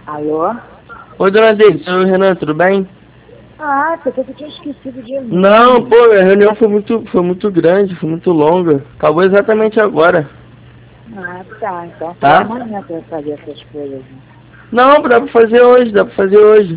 Alô? Oi, dona Deise, sou o Renan, tudo bem? Ah, pensei que eu tinha esquecido de mim. Não, pô, a reunião foi muito grande, foi muito longa. Acabou exatamente agora, Ah, tá. Então só tá? amanhã que eu vou fazer essas coisas. Né? Não, dá pra fazer hoje, dá pra fazer hoje.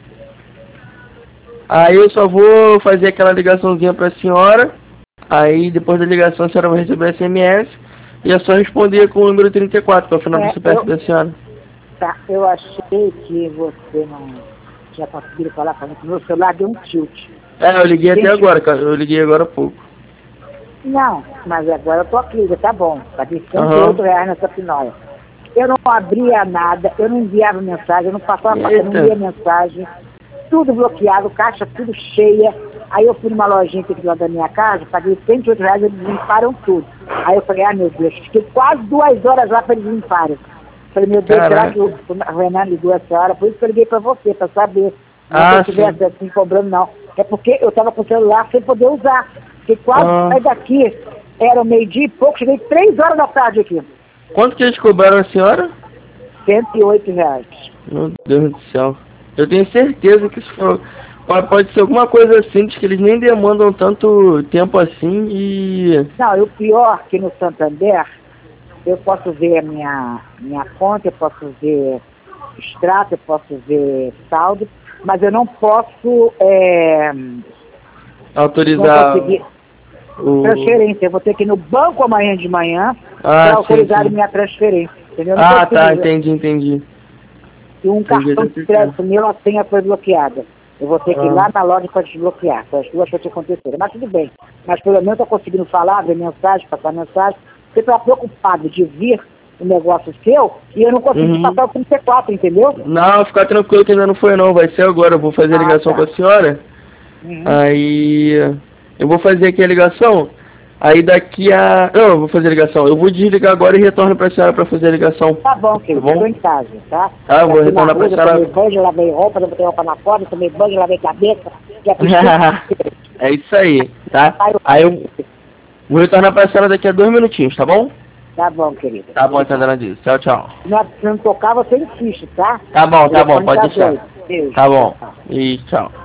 Aí eu só vou fazer aquela ligaçãozinha pra senhora. Aí depois da ligação a senhora vai receber SMS. E é só responder com o número 34, que é o final do CPF da senhora. Tá, eu achei que você não tinha conseguido falar comigo. Meu celular deu um tilt. É, eu liguei até Gente, agora, cara. Eu liguei agora há pouco. não, mas agora eu tô aqui, já tá bom. Paguei Aham. R$ 108 nessa pinóia. Eu não abria nada, eu não enviava mensagem, eu não passava, eu não Eita. lia mensagem, tudo bloqueado, caixa tudo cheia. Aí eu fui numa lojinha aqui do lado da minha casa, paguei R$ 108, eles limparam tudo. Aí eu falei, ah meu Deus, fiquei quase 2 horas lá para eles limparem. Falei, meu Deus, será que Caraca. o Renan ligou essa hora? Por isso que eu liguei para você, para saber. Não é que eu Ah, sim. estivesse assim cobrando, não. É porque eu estava com o celular sem poder usar. Fiquei quase Ah. saí daqui, era meio-dia e pouco, cheguei 3 horas da tarde aqui. Quanto que eles cobraram a senhora? R$ 108. Meu Deus do céu. Eu tenho certeza que isso pode ser alguma coisa assim, de que eles nem demandam tanto tempo assim e... Não, e o pior que no Santander, eu posso ver a minha conta, eu posso ver extrato, eu posso ver saldo, mas eu não posso, não autorizar conseguir o... transferência. Eu vou ter que ir no banco amanhã de manhã Ah, para sim, autorizar a sim. minha transferência. Entendeu? Eu não Ah, consigo tá, ver. entendi. E um Entendi, cartão tá de certeza. crédito meu, a senha foi bloqueada. Eu vou ter que ir Ah, lá na loja para desbloquear. São as duas coisas que aconteceram. Mas tudo bem. Mas pelo menos eu estou conseguindo falar, ver mensagem, passar mensagem. Você está preocupado de vir o negócio seu e eu não consegui uhum. passar o 34, entendeu? Não, fica tranquilo que ainda não foi não, vai ser agora. Eu vou fazer a Ah, ligação com tá. a senhora. Uhum. Aí eu vou fazer aqui a ligação. Aí daqui a... Não, eu vou fazer a ligação. Eu vou desligar agora e retorno pra senhora pra fazer a ligação. Tá bom, Tá querido. Estou bom? em casa, tá? Tá, eu Já vou fui na retornar rua, pra já tomei senhora. banho, já lavei roupa, já botei roupa na porta, tomei banho, já lavei cabeça, já fiz tudo. É isso aí, tá? Aí eu- Aí eu vou retornar pra senhora daqui a 2 minutinhos, tá bom? Tá bom, querido. Tá bom, então, Obrigado. dona Diz. Tchau, tchau. Se não tocar, você insiste, tá? Tá O bom, telefone pode tá deixar. doido. Beijo. Tá Tchau, bom. tchau. E tchau.